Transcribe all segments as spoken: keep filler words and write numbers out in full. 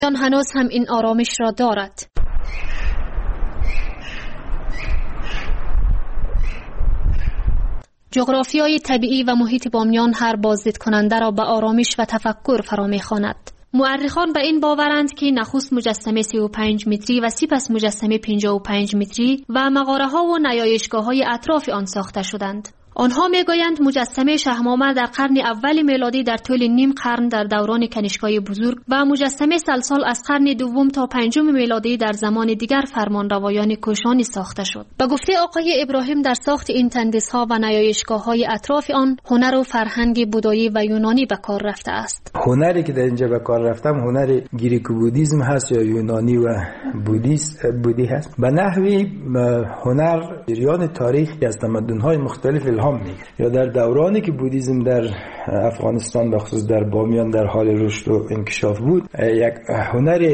آن هنوز هم این آرامش را دارد. جغرافیای طبیعی و محیط بامیان هر بازدید کننده را به آرامش و تفکر فرا می‌خواند. مورخان به این باورند که نخست مجسمه سی و پنج متری و سپس مجسمه پنجاه و پنج متری و مغاره‌ها و نیایشگاه‌های اطراف آن ساخته شدند. آنها میگویند مجسمه شهمامه در قرن اول میلادی در طول نیم قرن در دوران کنیشکای بزرگ و مجسمه سلسال از قرن دوم تا پنجم میلادی در زمان دیگر فرمانروایان کوشانی ساخته شد. به گفته آقای ابراهیم در ساخت این تندیس‌ها و نیایشگاه‌های اطراف آن هنر و فرهنگ بودایی و یونانی به کار رفته است. هنری که در اینجا به کار رفتم هنر گریکو بودیسم هست یا یونانی و بودیست بودی هست. به نحوی هنر جریان تاریخی از تمدن‌های مختلف الهام میگیره. یا در دورانی که بودیسم در افغانستان به خصوص در بامیان در حال رشد و انکشاف بود، یک هنر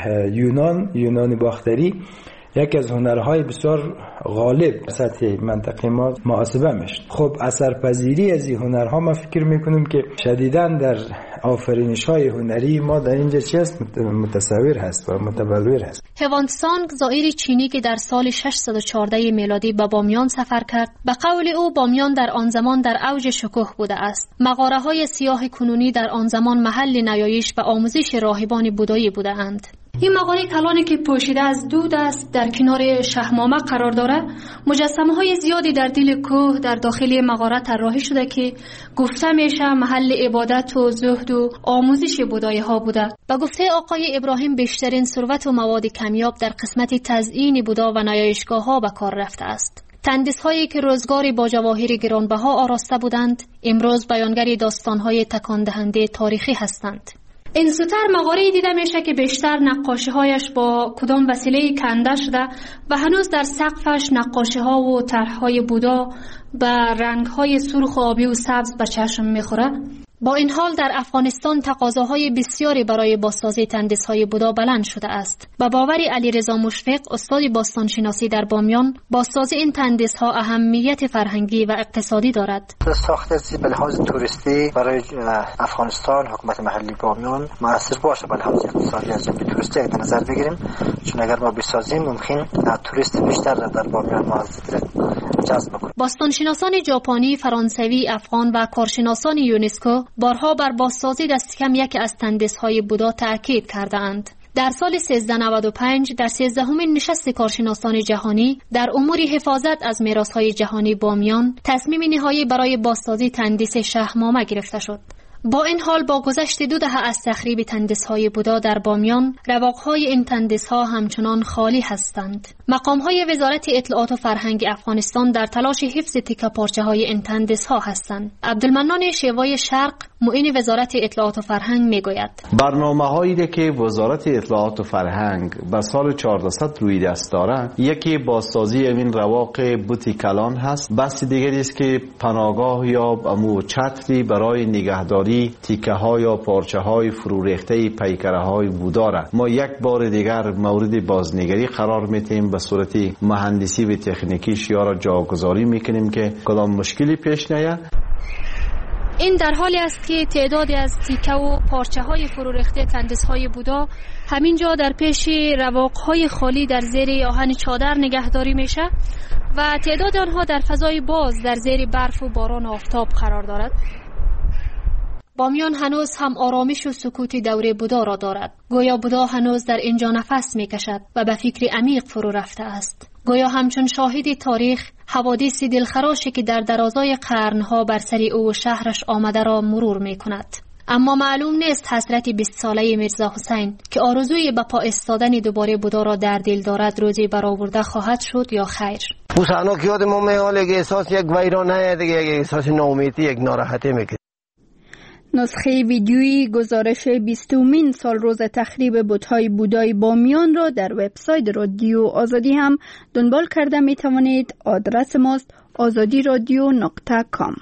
یونان یونانی باختری یکی از هنرهای بسیار غالب سطح منطقه ما محاسبه میشه. خب اثرپذیری از این هنرها ما فکر میکنیم که شدیداً در آفرینش‌های هنری ما در اینجا چی است متصور هست و متبلور هست. هوانتسانگ زائر چینی که در سال ششصد و چهارده میلادی به بامیان سفر کرد، به قول او بامیان در آن زمان در اوج شکوه بوده است. مغاره‌های سیاه کنونی در آن زمان محل نیایش و آموزش راهبان بودایی بودند. این مغاره کلانی که پوشیده از دود است در کنار شهمامه قرار دارد. مجسمه های زیادی در دل کوه در داخل مغاره طراحی شده که گفته میشه محل عبادت و زهد و آموزش بودایی ها بوده. به گفته آقای ابراهیم بیشترین ثروت و مواد کمیاب در قسمت تزیین بودا و نیایشگاه ها به کار رفته است. تندیس هایی که روزگاری با جواهر گرانبها آراسته بودند امروز بیانگر داستان های تکان دهنده تاریخی هستند. این زودتر مغاره دیده میشه که بیشتر نقاشی هایش با کدام وسیله کنده شده و هنوز در سقفش نقاشی ها و طرح های بودا به رنگ های سرخ و آبی و سبز به چشم میخوره. با این حال در افغانستان تقاضاهای بسیاری برای بازسازی تندیس‌های بودا بلند شده است. با باور علیرضا مشفق استاد باستانشناسی در بامیان، بازسازی این تندیس‌ها اهمیت فرهنگی و اقتصادی دارد. ساخت از به لحاظ توریستی برای افغانستان حکومت محلی بامیان موثر باشه، به لحاظ اقتصادی از جنب توریستی در نظر بگیریم، چون اگر ما بسازیم ممکن توریست بیشتر در بامیان ما جذب کنیم. باستانشناسان ژاپنی، فرانسوی، افغان و کارشناسان یونسکو بارها بر بازسازی دست کم یک از تندیس‌های بودا تأکید کردند. در سال سیزده نود و پنج در سیزدهمین نشست کارشناسان جهانی در امور حفاظت از میراث‌های جهانی بامیان تصمیم نهایی برای بازسازی تندیس شهمامه گرفته شد. با این حال با گذشت دو دهه از تخریب تندیس‌های بودا در بامیان، رواق‌های این تندیس‌ها همچنان خالی هستند. مقام‌های وزارت اطلاعات و فرهنگ افغانستان در تلاش حفظ تکه پارچه‌های این تندیس‌ها هستند. عبدالمنان شیوای شرق، معین وزارت اطلاعات و فرهنگ میگوید: برنامه‌هایی که وزارت اطلاعات و فرهنگ به سال چهاردهصد روی دست دارد، یکی بازسازی این رواق بوتی کلان هست، بحث دیگری است که پناهگاه یا امو چتری برای نگهداری تیکه ها یا پارچه های فرو ریخته پیکره های بودا را ما یک بار دیگر مورد بازنگری قرار میتیم، به صورت مهندسی و تکنیکی یا را جاگذاری میکنیم که کدام مشکلی پیش نیاد. این در حالی است که تعدادی از تیکه و پارچه های فرو ریخته تندیس های بودا همینجا در پیش رواق های خالی در زیر آهن چادر نگهداری میشه و تعداد آنها در فضای باز در زیر برف و باران و آفتاب قرار دارد. بامیان هنوز هم آرامش و سکوت دوره بودا را دارد. گویا بودا هنوز در اینجا نفس میکشد و به فکر عمیق فرو رفته است. گویا همچون شاهد تاریخ حوادث دلخراشی که در درازای قرنها بر سر او و شهرش آمده را مرور میکند. اما معلوم نیست حسرت بیست ساله میرزا حسین که آرزوی به پا ایستادن دوباره بودا را در دل دارد روزی برآورده خواهد شد یا خیر. اون صحنه که یادم میاد احساس یک ویرانه دیگه، یک احساس ناامیدی، یک ناراحتی میکنه. نسخه ویدیویی گزارش بیستمین سال روز تخریب بت‌های بودایی بامیان را در وبسایت رادیو آزادی هم دنبال کرده می توانید. آدرس ماست آزادی رادیو نقطه کام.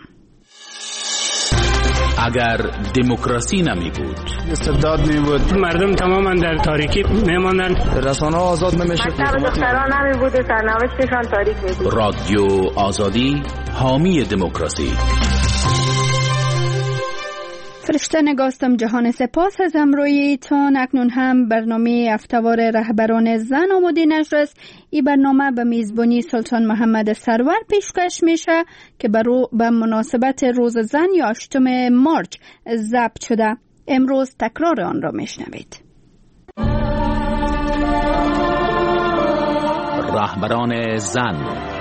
اگر دموکراسی نمی بود، استبداد می بود، مردم تماما در تاریکی می ماندند، رسانه آزاد نمی شد، دختران نمی بود، سرنوشتشان تاریک می بود. رادیو آزادی حامی دموکراسی. فرشته نگاستم جهان سپاس از امرویتان. اکنون هم برنامه افتوار رهبران زن آماده نشر است. این برنامه به میزبانی سلطان محمد سرور پیشکش میشه که به مناسبت روز زن یا هشتم مارچ ضبط شده. امروز تکرار آن را میشنوید. رهبران زن.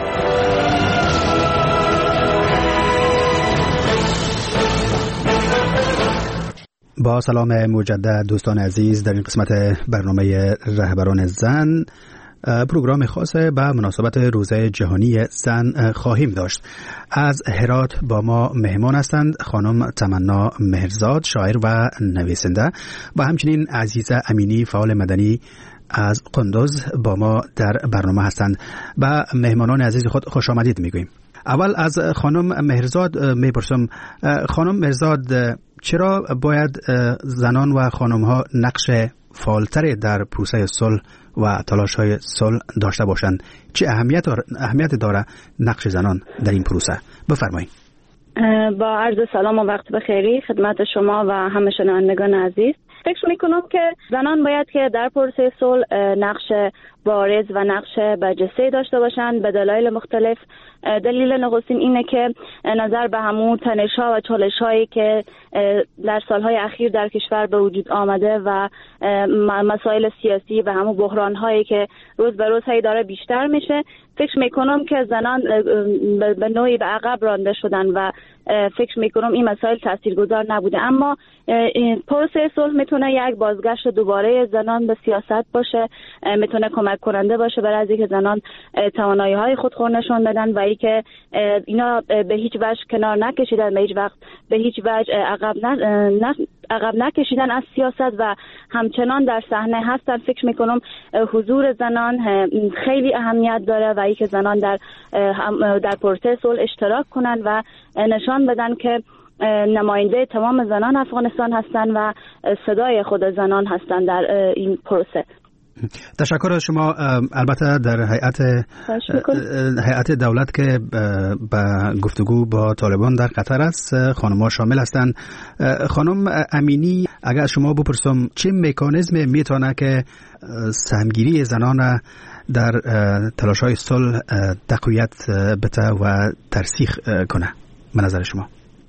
با سلام مجدد دوستان عزیز، در این قسمت برنامه رهبران زن پروگرام خاص به مناسبت روز جهانی زن خواهیم داشت. از هرات با ما مهمان هستند خانم تمنا مهرزاد، شاعر و نویسنده، و همچنین عزیزه امینی، فعال مدنی از قندوز با ما در برنامه هستند. به مهمانان عزیز خود خوش آمدید میگوییم. اول از خانم مهرزاد میپرسم، خانم مهرزاد چرا باید زنان و خانم ها نقش فعالتری در پروسه صلح و تلاش های صلح داشته باشند؟ چه اهمیت اهمیت داره نقش زنان در این پروسه؟ بفرمایید. با عرض سلام و وقت بخیری خدمت شما و همه شنوندگان عزیز. فکر میکنم که زنان باید که در پروسه صلح نقش بارز و نقش برجسته داشته باشند به دلایل مختلف. دلیل نخستین اینه که نظر به همون تنش‌ها و چالش‌هایی که در سالهای اخیر در کشور به وجود آمده و مسائل سیاسی و همون بحران‌هایی که روز به روز هی داره بیشتر میشه، فکر میکنم که زنان به نوعی به عقب رانده شدن و فکر میکنم این مسائل تاثیرگذار نبوده. اما پروسه صلح میتونه یک بازگشت دوباره زنان به سیاست باشه، میتونه کمک کننده باشه برای اینکه زنان توانایی‌های خود رو نشون بدن و اینکه اینا به هیچ وجه کنار نکشیدن، به هیچ وقت به هیچ وجه عقب نه عقب نکشیدن از سیاست و همچنان در صحنه هستن. فکر میکنم حضور زنان خیلی اهمیت داره و اینکه زنان در در پروسه صلح اشتراک کنن و نشان بدن که نماینده تمام زنان افغانستان هستن و صدای خود زنان هستن در این پروسه. تشکر از شما. البته در هیئت هیئت دولت که به گفتگو با طالبان در قطر است خانم‌ها شامل هستند. خانم امینی، اگر شما بپرسم چه مکانیزمی میتونه که سهمگیری زنان در تلاش‌های صلح تقویت بده و ترسیخ کنه به نظر شما؟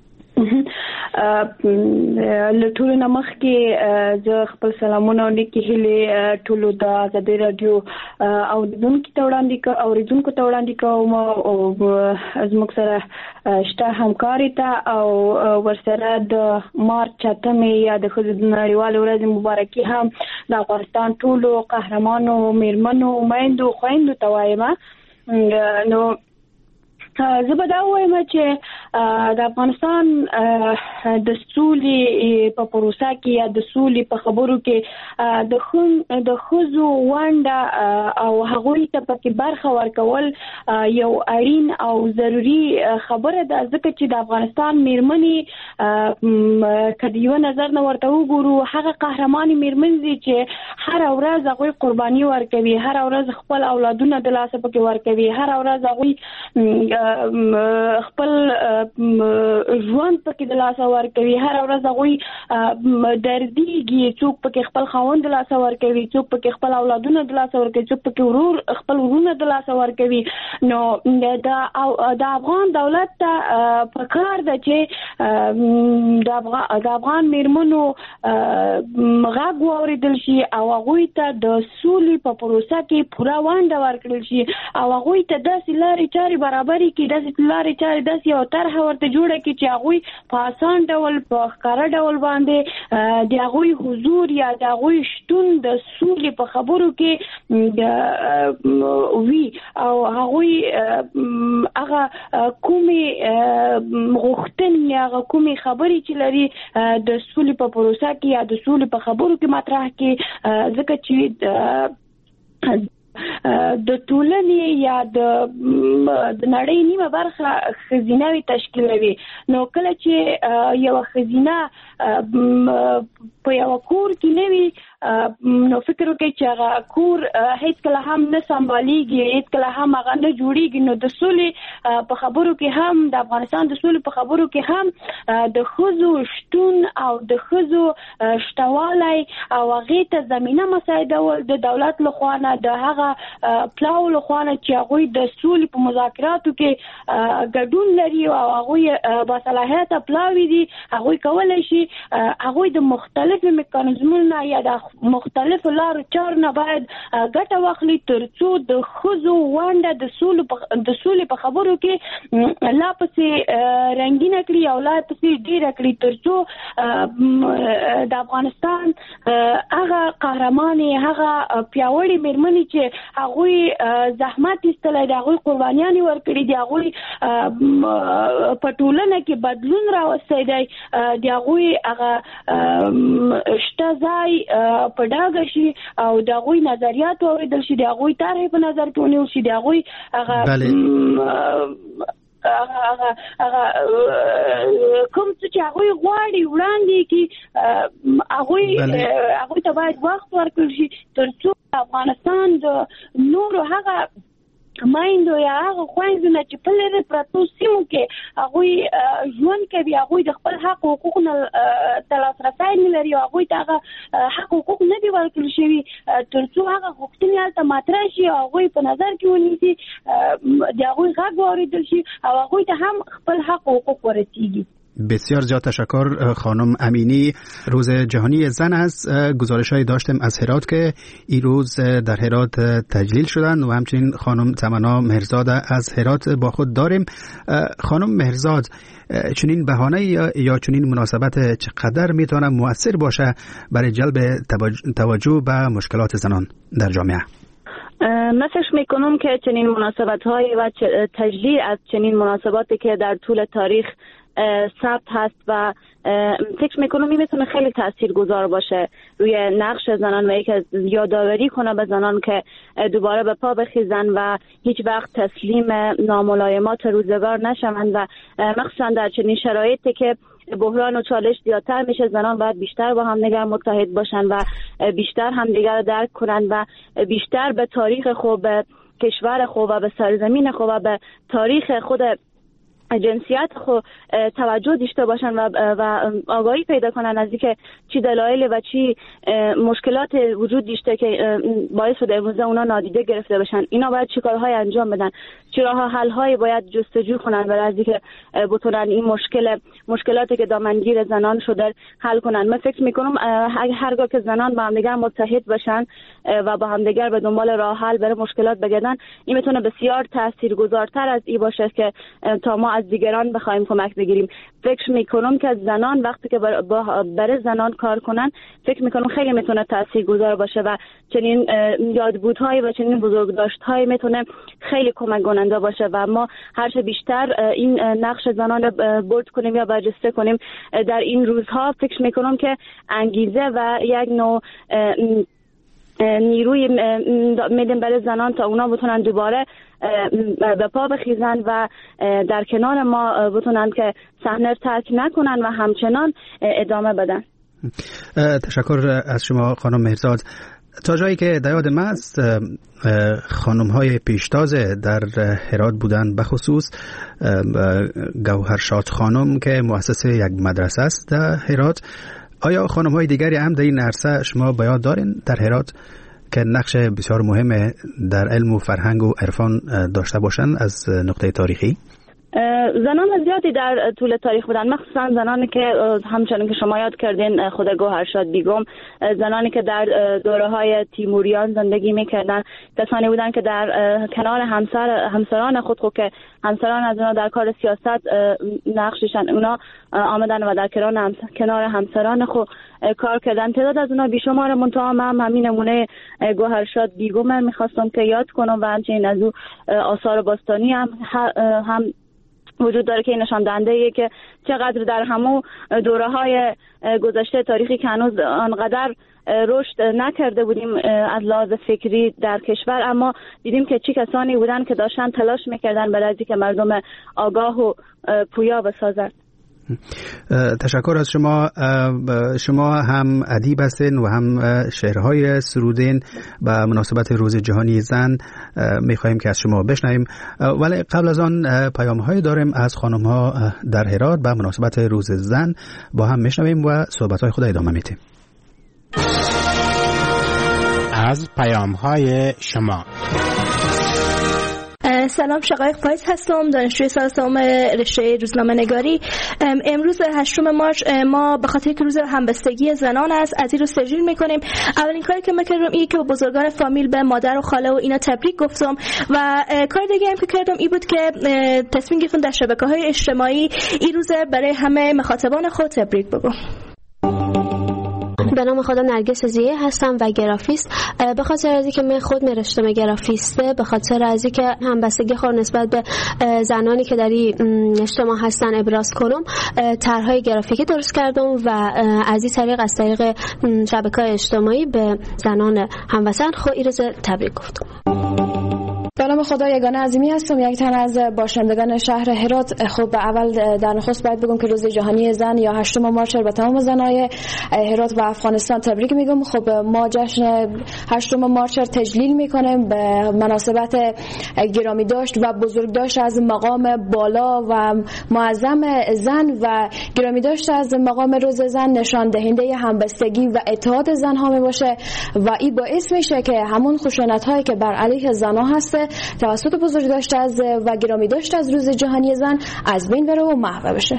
لټول نمخ کې ز خپل سلامونه نیکی هلي ټولو د آزادۍ رادیو او دونکو ته وړاندې کو او ریدونکو ته وړاندې کوم او زموږ سره شته همکاري ته او ورسره د مارچ اتمې یا د ښځو نړیوالې ورځې مبارکي هم د افغانستان ټولو قهرمانو میرمنو میندو خویندو ته وایم. نو زه به دا وایم چې د افغانستان د سولې په پروسه کې یا د سولې په خبرو کې د خون د ښځو ونډه او هغوی ته پکې برخه ورکول یو اړین او ضروري خبره ده، ځکه چې د افغانستان میرمنې که د یوه نظر نه ورته وګورو هغه قهرمانې میرمنې دي چې هره ورځ هغوی قرباني ورکوي، هره ورځ خپل اولادونه د لاسه پکې ورکوي، هره ورځ هغوی خپل ژوند پکې د لاسه ورکوي، هر ورځ هغوی دردیږي، څوک پکې خپل خاوند د لاسه ورکوي، څوک پکې خپل اولادونه د لاسه ورکوي، څوک پکې ورور خپل ورونه د لاسه ورکوي. نو د افغان دولت ته پکار ده چې د افغان میرمنو غږ واورېدل شي او هغوی ته د سولې په پروسه کې پوره ونډه ورکړل شي او هغوی ته داسې لارې چارې برابرې کړي، داسې لارې چارې داسې یو طرحه ورته جوړه کړي چې هغوی په اسان ډول په ښکاره ډول باندې د هغوی حضور یا د هغوی شتون د سولې په خبرو کې وي او هغوی هغه کومې غوښتنې هغه کومې خبرې چې لري د سولې په پروسه کې یا د سولې په خبرو کې مطرح کړي، ځکه چې د ټولنې یا د نړۍ نیمه برخه ښځینه تشکیلوي. نو کله چې یو ښځینه په یو کور کې نه وي نو فکر وکړي چې هغه کور هیڅ کله هم نه سمباليږي، هیڅ کله هم هغه نه جوړیږي. نو د سولې په خبرو کې هم د افغانستان د سولې په خبرو کې هم د ښځو شتون او د ښځو شتوالی او هغې ته زمینه مساعدول د دولت لخوا نه، د هغه پلاو لخوا نه چې هغوی د سولې په مذاکراتو کې ګډون لري او هغوی باصلاحیته پلاوي دي، هغوی کولی شي هغوی د مختلفو میکانیزمونو یا د مختلفو لارو چارو نه باید ګټه واخلي تر څو د ښځو ونډه د سولې د سولې په خبرو کې لا پسې رنګینه کړي او لا پسې ډیره کړي، تر څو د افغانستان هغه قهرمانې هغه پیاوړې میرمنې چې هغوی زحمت ایستلی دی، هغوی قربانیانې ورکړي دي، هغوی په ټولنه کې بدلون راوستی دی، د هغوی هغه شته ځای په ډاګه شي او د هغوی نظریات واورېدل شي، د هغوی طرحې په نظر کې ونیول شي، د هغوی هغه هغه هغه کوم څه چې هغوی غواړي وړاندې کړي، هغوی هغوی ته باید وخت ورکړل شي تر څو افغانستان د نورو هغه مایندو یا هغه خویندو نه چې په لرې پرتو سیمو کې هغوی ژوند کوي، هغوی د خپل حق او حقوقو نه ته لاسرسی نه لري او هغوی ته هغه حق او حقوق نه دي ورکړل شوي، تر څو هغه غوښتنې هلته مطرح شي او هغوی په نظر کې ونیسي، د هغوی غږ واورېدل شي او هغوی ته هم خپل حق او حقوق ورسیږي. بسیار زیاد تشکر خانم امینی. روز جهانی زن است. گزارش‌هایی داشتیم از هرات که این روز در هرات تجلیل شدن و همچنین خانم تمنا مهرزاد از هرات با خود داریم. خانم مهرزاد، چنین بهانه یا چنین مناسبت چقدر میتونه مؤثر باشه برای جلب توجه به مشکلات زنان در جامعه؟ من فکر میکنم که چنین مناسبت‌هایی و تجلیل از چنین مناسباتی که در طول تاریخ ثبت هست و فکر میکنم این میتونه خیلی تاثیرگذار باشه روی نقش زنان و یک یادآوری کنه به زنان که دوباره به پا بخیزن و هیچ وقت تسلیم ناملایمات روزگار نشوند و مخصوصا در چنین شرایطی که بحران و چالش زیادتر میشه، زنان باید بیشتر با هم دیگر متحد باشن و بیشتر هم دیگر درک کنن و بیشتر به تاریخ خود، به کشور خود و به سرزمین خود و به تاریخ خود جنسیت خود توجه داشته باشن و و آگاهی پیدا کنن از اینکه چی دلایل و چی مشکلات وجود داشته که باعث شده امروزه اونا نادیده گرفته بشن. اینا باید چی کارهای انجام بدن، چی راه حل های باید جستجو کنن برای از اینکه بتونن این مشکل مشکلاتی که دامنگیر زنان شده حل کنن. من فکر میکنم هرگاه که زنان با هم دیگر متحد بشن و با هم دیگر به دنبال راه حل برای مشکلات بگردن، این میتونه بسیار تاثیرگذارتر از این باشه که تا ما از دیگران بخوایم کمک بگیریم. فکر میکنم که زنان وقتی که برای زنان کار کنن، فکر میکنم خیلی میتونه تاثیرگذار باشه و چنین یادبودهای و چنین بزرگداشت‌های میتونه خیلی کمک کننده باشه و ما هر چه بیشتر این نقش زنان برد کنیم یا برجسته کنیم در این روزها، فکر میکنم که انگیزه و یک نوع نیروی میدیم برای زنان تا اونا بتونن دوباره به پا بخیزن و در کنار ما بتونن که صحنه ترک نکنن و همچنان ادامه بدن. تشکر از شما خانم مهرزاد. تا جایی که در یاد من است، خانم های پیشتاز در هرات بودن، به خصوص گوهرشاد خانم که مؤسس یک مدرسه است در هرات. آیا خانم های دیگری هم در این عرصه شما به یاد دارین در هرات که نقش بسیار مهم در علم و فرهنگ و عرفان داشته باشند از نقطه تاریخی؟ زنان زیادی در طول تاریخ بودن، مخصوصا زنانی که همچنان که شما یاد کردین خود گوهرشاد بیگم، زنانی که در دوره‌های تیموریان زندگی می‌کردن، کسانی بودن که در کنار همسر همسران خود خود که همسران از اونا در کار سیاست نقششن، اونا آمدن و در کنار همس... کنار همسران خود کار کردن. تعداد از اونا بیشمار، منتها من همین نمونه گوهرشاد بیگم می‌خواستم که یاد کنم و همچنین از او آثار باستانی هم هم وجود داره که نشان دهنده ایه که چقدر در همو دوره‌های گذشته تاریخی که هنوز آنقدر رشد نکرده بودیم از لحاظ فکری در کشور، اما دیدیم که چه کسانی بودن که داشتن تلاش میکردن برای اینکه مردم آگاه و پویا بسازند. تشکر از شما. شما هم ادیب هستین و هم شعرهای سرودین به مناسبت روز جهانی زن میخواهیم که از شما بشنویم، ولی قبل از آن پیام‌های داریم از خانم‌ها در هرات به مناسبت روز زن، با هم میشنویم و صحبت‌های خود ادامه میدیم. از پیام‌های شما. سلام، شقایق فایز هستم، دانشجوی سال سوم رشته روزنامه نگاری. امروز هشتم مارچ ما به خاطر که روز همبستگی زنان است از این رو تجلیل میکنیم. اولین کاری که من کردم اینه که به بزرگان فامیل، به مادر و خاله و اینا تبریک گفتم و کار دیگه هم که کردم این بود که تصمیم گرفتم در شبکه‌های اجتماعی این روز برای همه مخاطبان خود تبریک بگم. به نام خدا نرگس زیه هستم و گرافیست. به خاطر از اینکه من خود می رشتم گرافیسته، به خاطر از اینکه همبستگی خود نسبت به زنانی که در این اجتماع هستن ابراز کنم، طرحهای گرافیکی درست کردم و از این طریق از طریق شبکه‌های اجتماعی به زنان هموطن خود این روز تبریک گفتم. به نام خدا یگانه عظیمی هستم، یک تن از باشندگان شهر هرات. خب به اول در نخست باید بگم که روز جهانی زن یا هشتم مارچ به تمام زنای هرات و افغانستان تبریک میگم. خب ما جشن هشتم مارچ را تجلیل میکنیم به مناسبت گرامی داشت و بزرگ داشت از مقام بالا و معظم زن و گرامی داشت از مقام روز زن نشان دهنده همبستگی و اتحاد زن ها می باشه و این باعث میشه که همون خشونت هایی که بر علیه زن ها هست توسط بزرگ داشت از و گرامی داشت از روز جهانی زن از بین بره و محو بشه.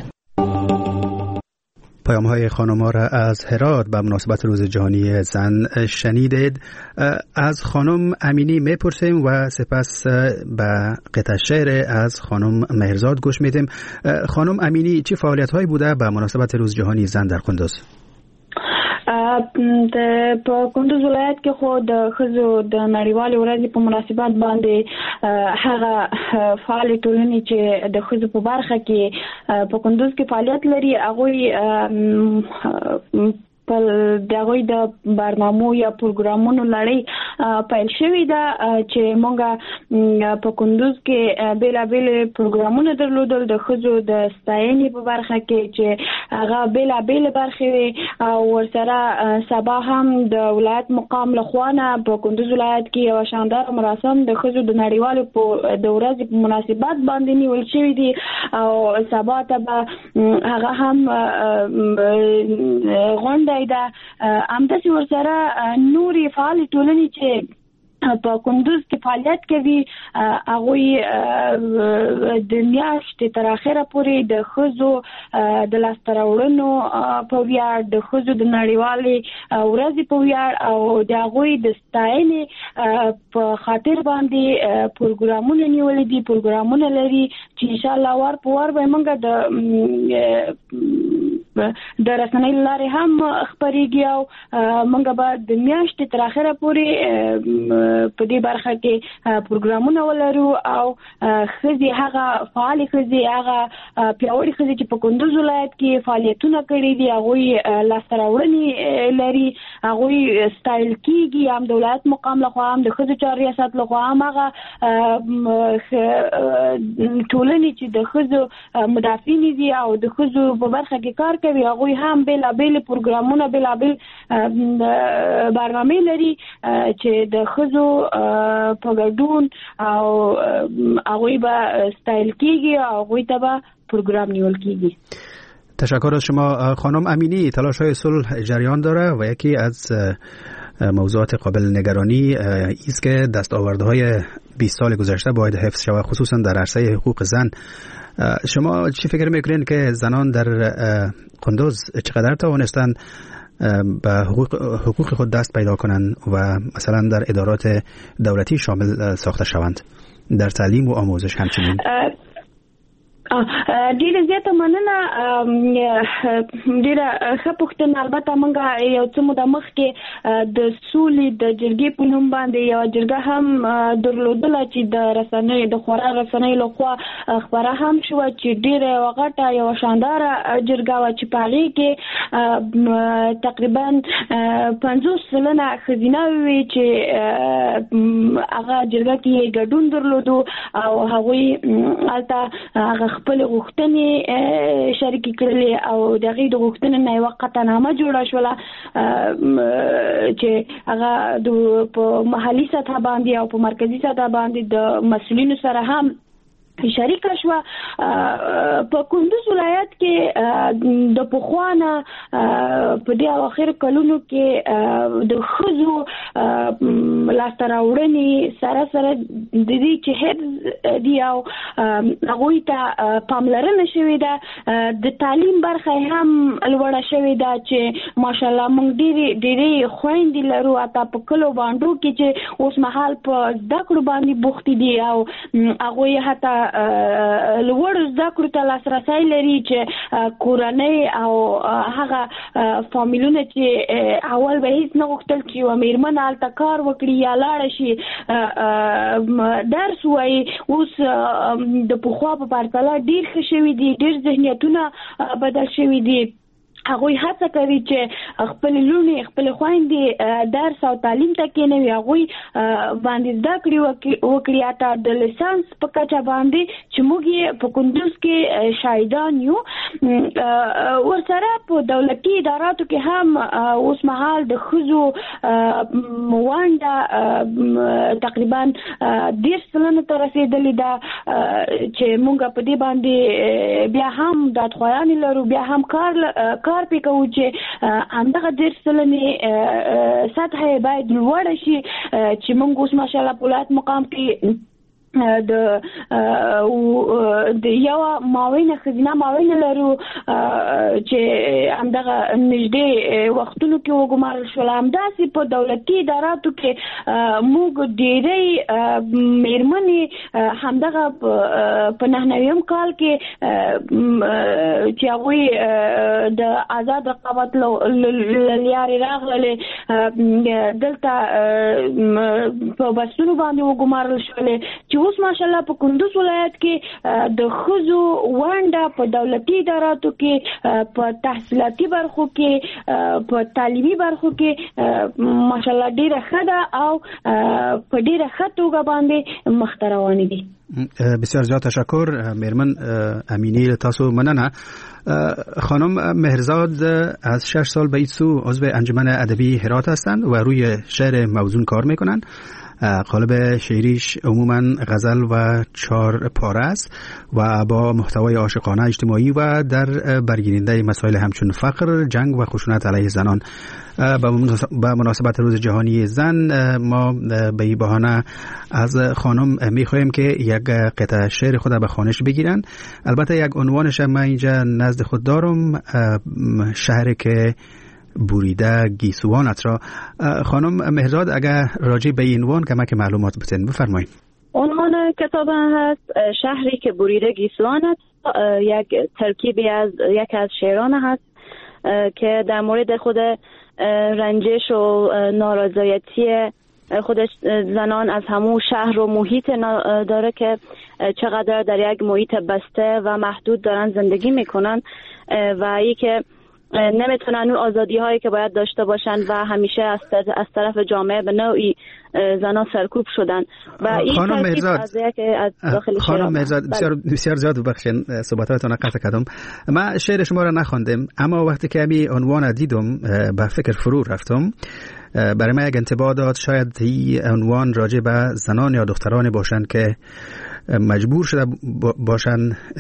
پیام های خانم ها را از هرات به مناسبت روز جهانی زن شنیدید. از خانم امینی میپرسیم و سپس به قطعه شعر از خانم مهرزاد گوش میدیم. خانم امینی، چه فعالیت هایی بوده به مناسبت روز جهانی زن در کندوز؟ په کندوز ولایت کې خو د ښځو د نړیوالې ورځې په مناسبت باندې هغه فعال ټولنې چې د ښځو په برخه کې په کندوز کې فعالیت لري، هغوی په دغه د برنامو یا پروګرامونو لړۍ پیل شوې ده چې موږ په کندوز کې بیلابېل پروګرامونه درلودل د ښځو د ستاینې په برخه کې چې هغه بیلابېل برخې وي او ورسره سبا هم د ولایت مقام لخوا نه په کندوز ولایت کې یو شاندار مراسم د ښځو د نړیوالې د ورځې په مناسبت باندې نیول شوي دي او سبا ته به هغه هم غونډه ده. همداسې ورسره نورې فعالې ټولنې چې په کندوز کې فعالیت کوي، هغوی د میاشتې تر اخره پورې د ښځو د لاسته راوړنو په ویاړ، د ښځو د نړیوالې ورځې په ویاړ او د هغوی د ستاینې په خاطر باندې پروګرامونه نیولي دي، پروګرامونه لري چې انشاءالله وار په وار به موږ د د رسنۍ لارې هم خپرېږي او موږ به د میاشتې تر اخره پورې په دې برخه کې پروګرامونه ولرو او ښځې هغه فعالې ښځې هغه پیاوړې ښځې چې په کندوز ولایت کې فعالیتونه کړي دي، هغوی لاسته راوړنې لري، هغوی ستایل کېږي هم د ولایت مقام لخوا هم د ښځو چارو ریاست لخوا هم هغه ټولنې چې د ښځو مدافعینې دي او د ښځو په برخه کې کار کوي، هغوی هم بیلابېل پروګرامونه بیلابېل برنامې لري چې د ښځو په ګډون او هغوی به ستایل کېږي او هغوی ته به پروګرام نیول کېږي. تشکر از شما خانم امینی. تلاش های صلح جریان داره و یکی از موضوعات قابل نگرانی است که دستاوردهای بیست سال گذشته باید حفظ شود، خصوصا در عرصه حقوق زن. شما چی فکر میکنین که زنان در کندوز چقدر توانستن به حقوق, حقوق خود دست پیدا کنند و مثلا در ادارات دولتی شامل ساخته شوند، در تعلیم و آموزش همچنین؟ ډیره زیاته مننه، ډیره ښه پوښتنه. البته موږ یو څه موده مخکې د سولې د جرګې په نوم باندې یوه جرګه هم درلودله چې د رسنیو د خورا رسنیو لخوا خپره هم شوه چې ډیره یوه غټه یوه شانداره جرګه وه چې په هغې کې تقریبا پنځوس سلنه ښځینه وې چې هغه جرګه کې ګډون درلودو او هغوی هلته هغه خپل غوښتنې شریکې کړلې او د هغې د غوښتنې نه یوه قطعنامه جوړه شوله چې هغه په محلي سطح باندې او په مرکزي سطح باندې د مسؤلینو سره هم شریک شو. په کندوز ولایت کې د پخوانه په دې اخر کلونو کې د خزو لاسته راوړنې سره سره د دې چې هر دی او هغوی ته پاملرنه شوې ده، د تعلیم برخه هم لوړه شوې ده چې ماشاءالله موږ ډېرې ډېرې خویندې لرو اته په کلو باندې کې چې اوس مهال په زده کړو باندې بوخت دي او هغوی حتی لوړ زده کړو ته لاسرسی لري چې کورنۍ او هغه فامیلونه چې اول به هیڅ نه غوښتل چې یوه میرمن هلته کار وکړي یا لاړه شي درس وایي، اوس د پخوا په پرتله ډېر ښه شوي دي، ډېر ذهنیتونه بدل شوي دي. هغوی هڅه کوي چې خپل لونې خپل خویندې درس او تعلیم ته کېنوي، هغوی باندې زده کړې وکړي حتی د لیسانس په کچه باندې چې موږ یې په کندوز کې شاهدان یو. ورسره په دولتي اداراتو کې هم اوس مهال د ښځو ونډه تقریبا دېرش سلنه ته رسېدلې ده چې موږ په دې باندې بیا هم دادخواهیانې لرو، بیا هم کار کار پې کوو چې همدغه دېرش سلنې سطح باید لوړه شي چې موږ اوس ماشاءالله په ولایت مقام کې د د یو معاونه خزینه معاونه لرو چې همدغه نږدې وختونو کې وګمارل شول. همداسې په دولتي اداراتو کې موږ ډېری میرمنې همدغه په نهه نویم کال کې چې هغوی د آزاد رقابت له لارې راغللې دلته په بسونو باندې وګمارل شولې چې اوس ماشاءالله په کندوز ولایت کې د ښځو ونډه په دولتي اداراتو کې په تحصیلاتي برخو کې په تعلیمي برخو کې ماشاءالله ډیره ښه ده او په ډیره ښه توګه باندې مخته روانې دي. بسیار زیاد تشکر میرمن امینی، تاسو مننه. خانم مهرزاد از شش سال به این سو عضو انجمن ادبی هرات هستند و روی شعر موزون کار میکنن. قالب شعریش عموما غزل و چهار پاره است و با محتوای عاشقانه اجتماعی و در برگیرنده مسائل همچون فقر، جنگ و خشونت علیه زنان. با مناسبت روز جهانی زن ما به این بهانه از خانم میخواهیم که یک قطعه شعر خود به خوانش بگیرن. البته یک عنوانش من اینجا نزد خود دارم، شهر که بوریده گیسوانت را. خانم مهرزاد اگر راجع به این عنوان کمک معلومات بتین بفرمایید. عنوان کتاب هست شهری که بوریده گیسوانت، یک ترکیبی از یک از شعران هست که در مورد خود رنجش و نارضایتی خودش زنان از همون شهر و محیط داره که چقدر در یک محیط بسته و محدود دارن زندگی میکنن و ای که نمیتونن اون آزادی هایی که باید داشته باشن و همیشه از طرف جامعه به نوعی زنان سرکوب شدن و این خانم مرزاد از داخل خانم مرزاد بسیار بسیار زیاد ببخشید صحبتاتون رو قطع کردم. من شعر شما رو نخواندم، اما وقتی که می عنوان دیدم به فکر فرو رفتم. برای من یک انطباع داد شاید این عنوان راجع به زنان یا دختران باشند که مجبور شده باشن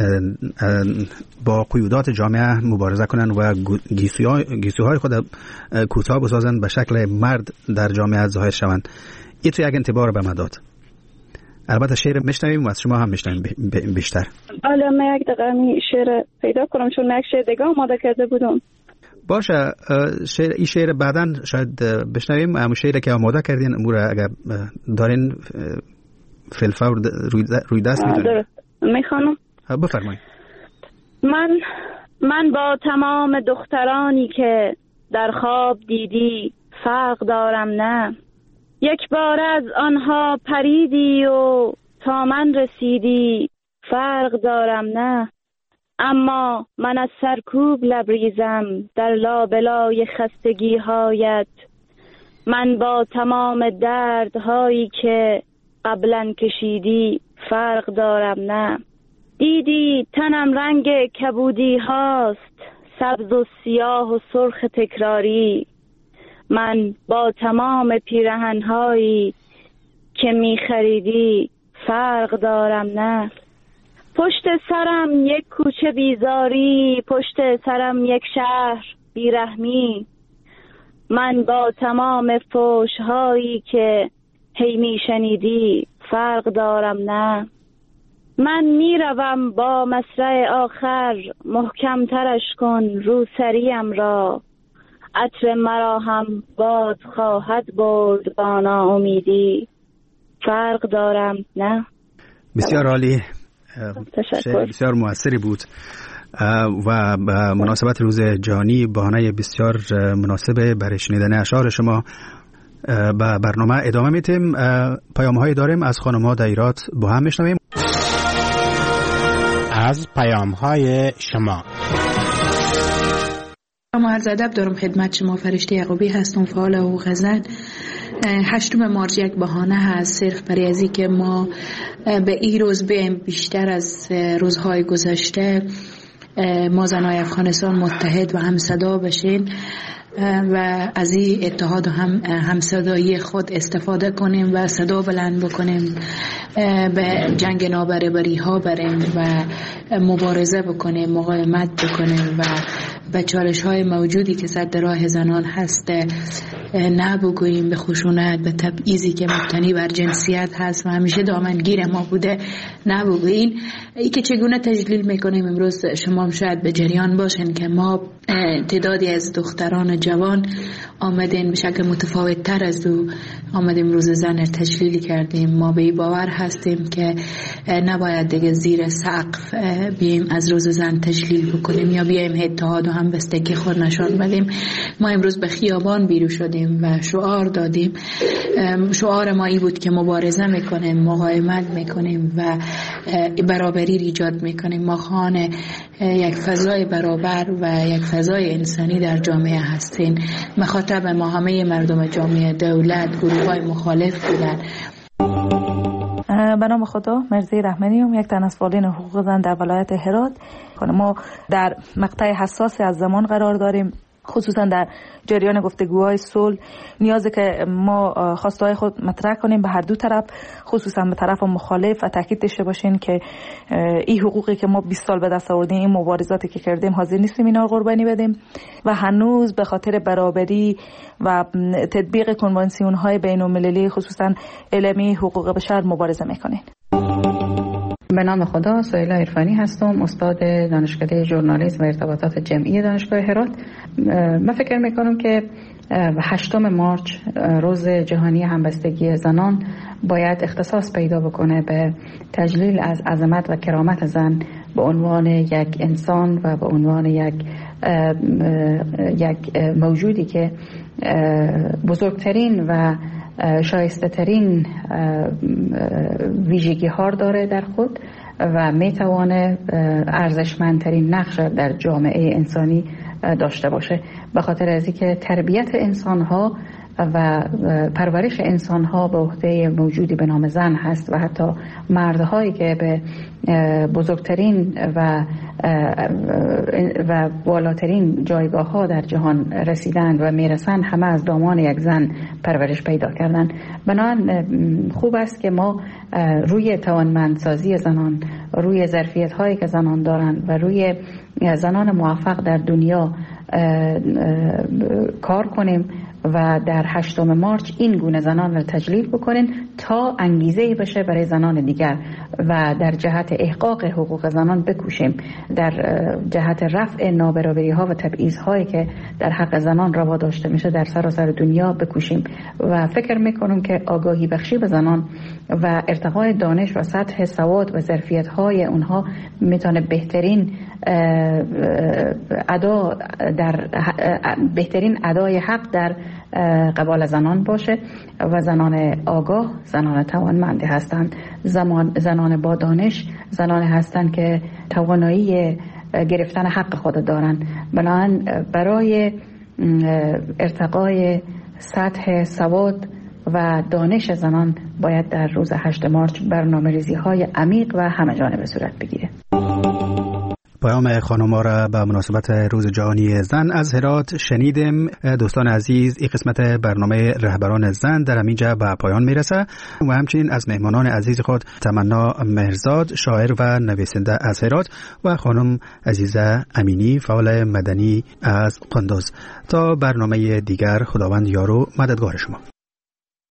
با قیودات جامعه مبارزه کنن و گیسوهای خود کوتاه بسازن به شکل مرد در جامعه ظاهر شوند. این تو یک انطباع به من داد. البته شعر میشنویم و از شما هم میشنویم بیشتر. حالا من یک دقیقه شعر پیدا کنم چون یک شعر دیگه آماده کرده بودم. باشه، شعر این شعر بعداً شاید بشنویم. اما شعری که آماده کردین امور اگر دارین فلفور روی دست میتونیم. میخوانم. بفرمایید. من من با تمام دخترانی که در خواب دیدی فرق دارم نه، یک بار از آنها پریدی و تا من رسیدی فرق دارم نه، اما من از سرکوب لبریزم در لابلای خستگی هایت. من با تمام دردهایی که قبلا کشیدی فرق دارم نه، دیدی تنم رنگ کبودی هاست، سبز و سیاه و سرخ تکراری. من با تمام پیرهن‌هایی که می خریدی فرق دارم نه. پشت سرم یک کوچه بیزاری، پشت سرم یک شهر بیرحمی. من با تمام فحش‌هایی که هی می شنیدی فرق دارم نه. من می روم با مصرع آخر، محکم ترش کن روسریم را. عطر مرا هم باد خواهد برد با ناامیدی، فرق دارم نه. بسیار عالی، بسیار موثری بود و مناسبت روز جهانی بهانه بسیار مناسبه برای شنیدن اشعار شما. به برنامه ادامه میتیم، پیام هایی داریم از خانم ها در ایراد، با هم میشنویم. از پیام های شما. ما عرض ادب دارم خدمت شما. فرشته یعقوبی هستم، فعال حقوق زن. هشتم مارچ یک بهانه هست صرف برای ازی که ما به این روز بیم بیشتر از روزهای گذشته ما زنای افغانستان متحد و همصدا بشین و از این اتحاد و هم همصدایی خود استفاده کنیم و صدا بلند بکنیم، به جنگ نابرابری ها بریم و مبارزه بکنیم، مقاومت بکنیم و به چالش های موجودی که سد راه زنان هست نه بگوییم، به خشونت، به تبعیضی که مبتنی بر جنسیت هست و همیشه دامنگیر ما بوده نه بگوییم. ای که چگونه تجلیل میکنیم امروز شما هم شاید به جریان باشین که ما تعدادی از دختران جوان آمدین به شکل متفاوت تر از دو آمدیم روز زن را تجلیل کردیم. ما به این باور هستیم که نباید دیگه زیر سقف بیایم از روز زن تجلیل بکنیم یا بیایم اتحاد و همبستگی خود نشان بدیم. ما امروز به خیابان بیرون شدیم و شعار دادیم. شعار ما این بود که مبارزه میکنیم، مقاومت میکنیم و برابری ایجاد میکنیم. ما خواهان یک فضای برابر و یک فضای انسانی در جامعه هستیم. مخاطب ما همه مردم جامعه، دولت، گروه‌های مخالف بودن. به نام خدا، مرزی رحمانیم، یک تن از فعالین حقوق زن در ولایت هرات. ما در مقطع حساسی از زمان قرار داریم، خصوصا در جریان گفتگوهای صلح. نیازه که ما خواستهای خود مطرح کنیم به هر دو طرف، خصوصا به طرف مخالف، و تاکید داشته باشین که این حقوقی که ما بیست سال به دست آوردیم، این مبارزاتی که کردیم، حاضر نیستیم اینا قربانی بدیم و هنوز به خاطر برابری و تطبیق کنوانسیون های بین المللی، خصوصا علمی حقوق بشر مبارزه میکنین. به نام خدا، سهیلا عرفانی هستم، استاد دانشکده ژورنالیسم و ارتباطات جمعی دانشگاه هرات. من فکر میکنم که هشتم مارچ روز جهانی همبستگی زنان باید اختصاص پیدا بکنه به تجلیل از عظمت و کرامت زن به عنوان یک انسان و به عنوان یک یک موجودی که بزرگترین و شایسته ترین ویژگی ها داره در خود و میتوانه ارزشمندترین نقش در جامعه انسانی داشته باشه، به خاطر از اینکه تربیت انسان ها و پرورش انسان ها به عهده موجودی به نام زن هست و حتی مردهایی که به بزرگترین و و بالاترین جایگاه ها در جهان رسیدند و میرسند، همه از دامان یک زن پرورش پیدا کردند. بنابراین خوب است که ما روی توانمندسازی زنان، روی ظرفیت هایی که زنان دارند و روی زنان موفق در دنیا کار کنیم و در هشتم مارچ این گونه زنان را تجلیل بکنین تا انگیزه‌ای بشه برای زنان دیگر و در جهت احقاق حقوق زنان بکوشیم، در جهت رفع نابرابری ها و تبعیض هایی که در حق زنان روا داشته میشه در سراسر دنیا بکوشیم. و فکر میکنم که آگاهی بخشی به زنان و ارتقای دانش و سطح سواد و ظرفیت های اونها میتونه بهترین ادا در بهترین ادای حق در قبال زنان باشه و زنان آگاه، زنان توانمند هستند، زنان با دانش، زنان هستند که توانایی گرفتن حق خود دارند. بنابراین برای ارتقای سطح سواد و دانش زنان باید در روز هشتم مارچ برنامه‌ریزی‌های عمیق و همه‌جانبه صورت بگیره. پیام خانم‌ها را به مناسبت روز جهانی زن از هرات شنیدیم. دوستان عزیز، این قسمت برنامه رهبران زن در همینجا به پایان میرسه و همچنین از مهمانان عزیز خود تمنا مهرزاد، شاعر و نویسنده از هرات، و خانم عزیزه امینی، فعال مدنی از قندوز. تا برنامه دیگر، خداوند یار و مددگار شما.